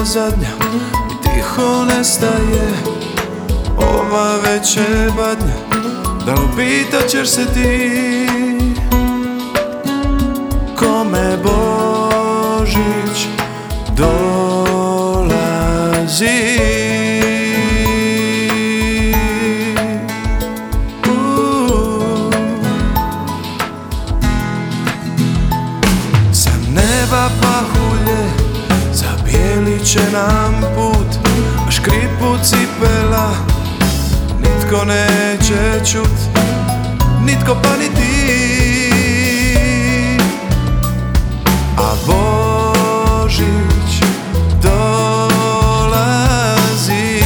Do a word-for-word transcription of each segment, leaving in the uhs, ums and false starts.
zadnja i tiho nestaje ova večer badnja. Da li pitat ćeš se ti kome Božić dolazi? uh. Sa neba pahulje zabijelit će nam put, a škripu cipela nitko neće čut, nitko pa ni ti. A Božić dolazi.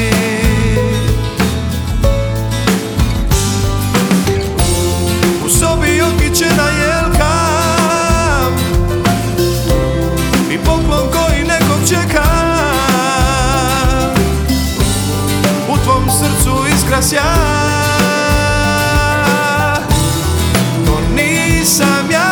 U sobi okićena jelka i poklon koji nekog čeka. U tvom srcu iskra sjaj, to nisam ja.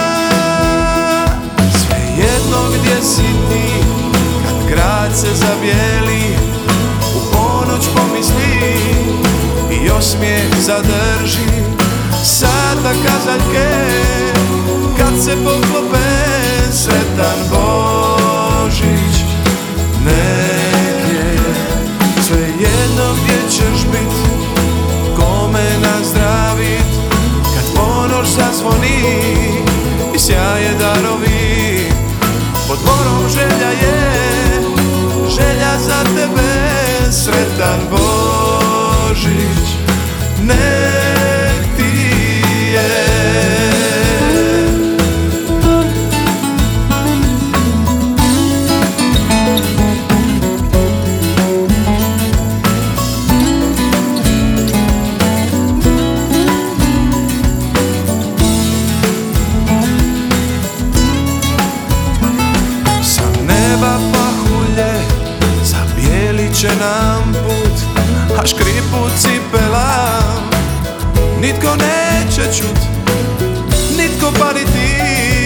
Svejedno gdje si ti, kad grad se zabijeli, u ponoć pomisli i osmijeh zadrži. Sada kazaljke kad se poklope, sretan Božić nek je. Svejedno gdje ćeš bit, kome nazdravit, kad ponoć zazvoni i sjaje darovi. Pod morom želja je, želja za tebe, sretan Božić nek ti je. Će nam put, a škripu cipela nitko neće čut, nitko pa ni ti.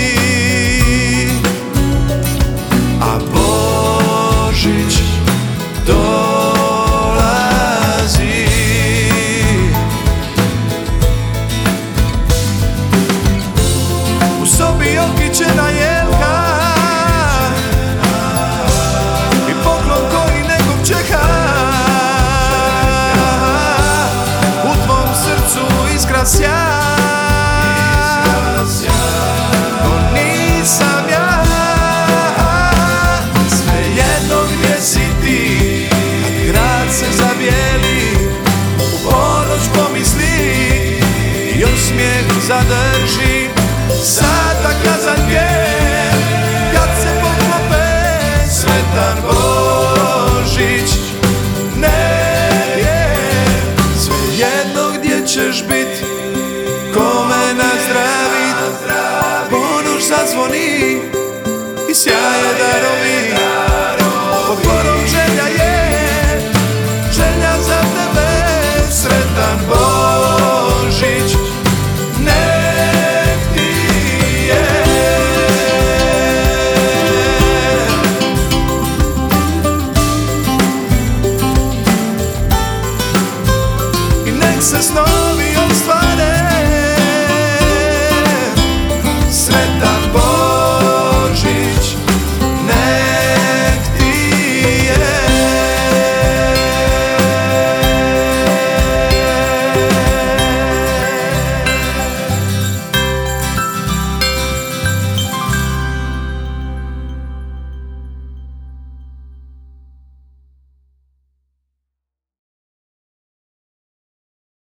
A Božić dolazi. U sobi okićena jelka i poklon koji čeka. U tvom srcu iskra sjaj, to nisam ja. Svejedno gdje si ti, kad grad se zabijeli, u ponoć pomisli i osmijeh zadrži. Sada kazaljke kad se poklope, sretan Božić ne je. Svejedno gdje ćeš bit, kome nazdravit, ponoć zazvoni i sjaje darovi.